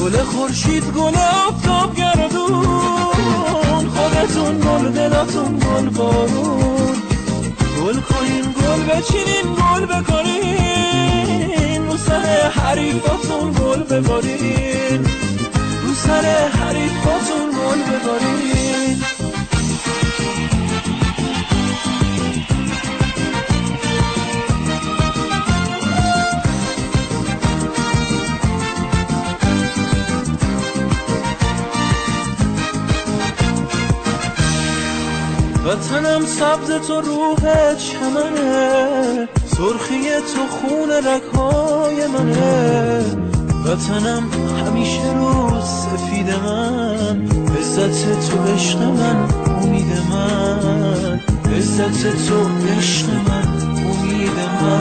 گل خورشید گل آفتاب گردون، خودتون گل دلاتون گل بارون، گل کنین گل بچینین گل بکنین، رو سر حریفاتون گل ببارین، رو سر حریفاتون گل ببارین. وطنم سبز تو روح چمنه، سرخی تو خون رگ‌های منه، وطنم همیشه روز سفید من، عزت تو عشق من امید من، عزت تو عشق من امید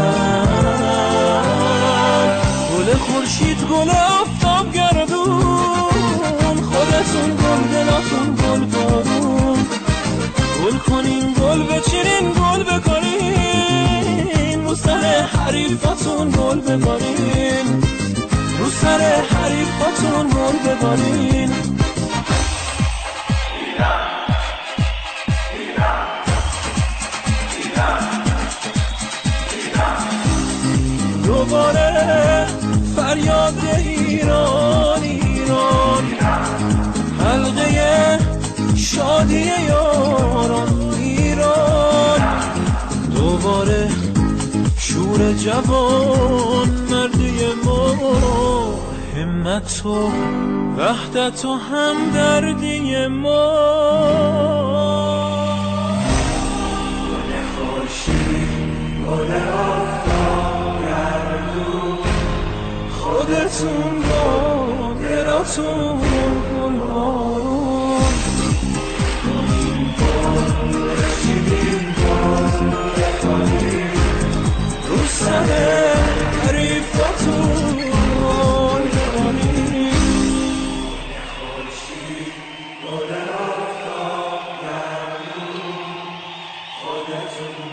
من. گل خورشید گل آفتاب گردون، خودتون گل دلاتون گل بارون، گل کنین گل بچینین گل بکنین، رو سر حریفاتون گل ببارین، رو سر حریفاتون گل ببارین. دوباره فریاد ایران ایران، حلقه شادی یاران ایران، دوباره شور جوان مردی ما، همت و وحدت و همدردی ما. گل خورشید گل آفتاب گردون، خودتون گل دلاتون گل بارون، رو سر حریفاتون گل ببارین. خورشید گل آفتاب گردون، خودتون